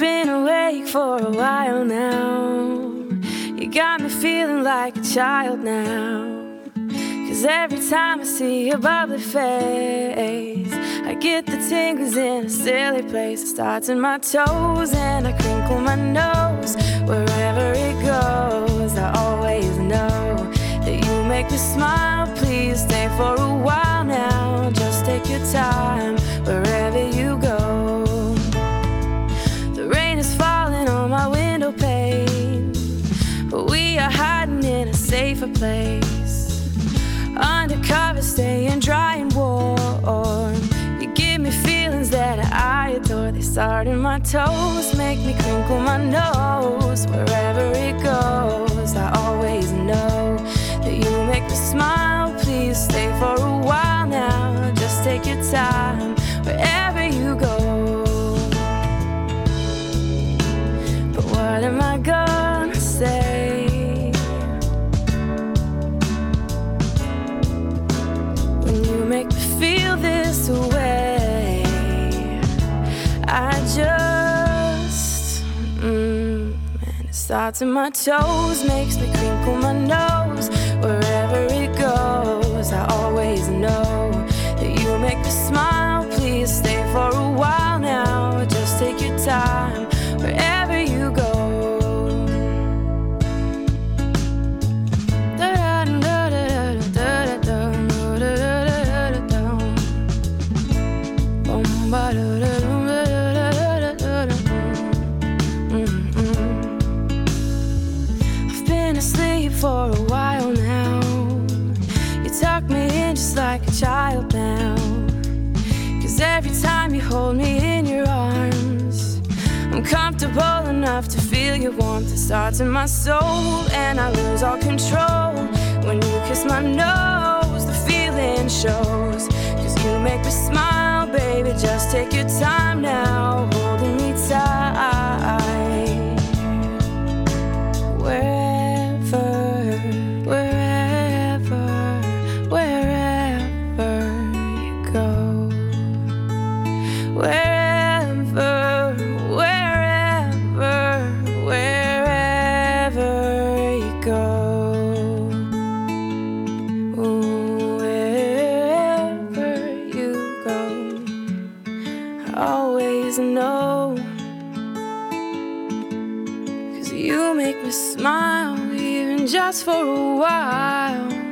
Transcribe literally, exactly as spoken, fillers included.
been awake for a while now. You got me feeling like a child now. Cause every time I see your bubbly face, I get the tingles in a silly place. It starts in my toes and I crinkle my nose. Wherever it goes, I always know that you make me smile. Please stay for a while now. Just take your time wherever you go. The rain is falling on my window pane, but we are hiding in a safer place. Undercover, staying dry and warm. You give me feelings that I adore. They start in my toes, make me crinkle my nose. Wherever it goes, I always know that you make me smile. Please stay for a while now. Just take your time wherever you go. But what am I gonna say make me feel this way? I just, mm, and it starts in my toes, makes me crinkle my nose. Wherever it goes, I always know that you make me smile. Please stay for a while now. Just take your time wherever you go. I've been asleep for a while now. You tuck me in just like a child now. Cause every time you hold me in your arms, I'm comfortable enough to feel your warmth. It starts in my soul and I lose all control. When you kiss my nose, the feeling shows. Cause you make me smile, baby, just take your time now, holding me tight. Wherever, wherever, wherever you go. Wherever, wherever, wherever you go. Wherever you go, I always know. Cause you make me smile, even just for a while.